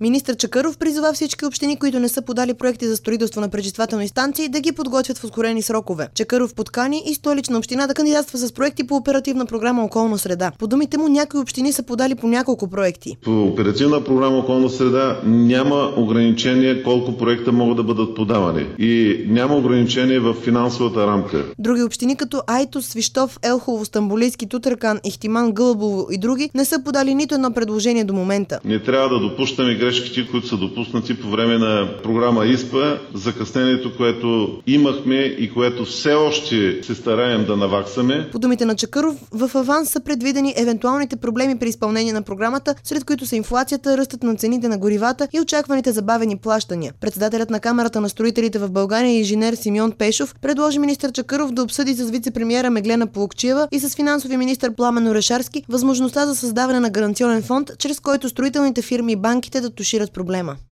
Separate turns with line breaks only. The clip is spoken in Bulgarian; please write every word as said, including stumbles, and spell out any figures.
Министър Чакъров призова всички общини, които не са подали проекти за строителство на пречиствателни станции, да ги подготвят в ускорени срокове. Чакъров подкани и Столична община да кандидатства с проекти по оперативна програма "Околна среда". По думите му, някои общини са подали по няколко проекти.
По оперативна програма "Околна среда" няма ограничение колко проекта могат да бъдат подавани и няма ограничение в финансовата рамка.
Други общини като Айтос, Свищов, Елхово, Стамболийски, Тутракан, Ихтиман, Гълъбово и други не са подали нито едно предложение до момента.
Не трябва да допускаме грешките, които са допуснати по време на програма ИСПА, закъснението, което имахме и което все още се стараем да наваксаме.
По думите на Чакъров, в аванс са предвидени евентуалните проблеми при изпълнение на програмата, сред които са инфлацията, ръстът на цените на горивата и очакваните забавени плащания. Председателят на Камарата на строителите в България, инженер Симеон Пешов, предложи министър Чакъров да обсъди с вице-премиера Меглена Плугчиева и с финансови министър Пламен Орешарски възможността за създаване на гаранционен фонд, чрез който строителните фирми и банките да тушират проблема.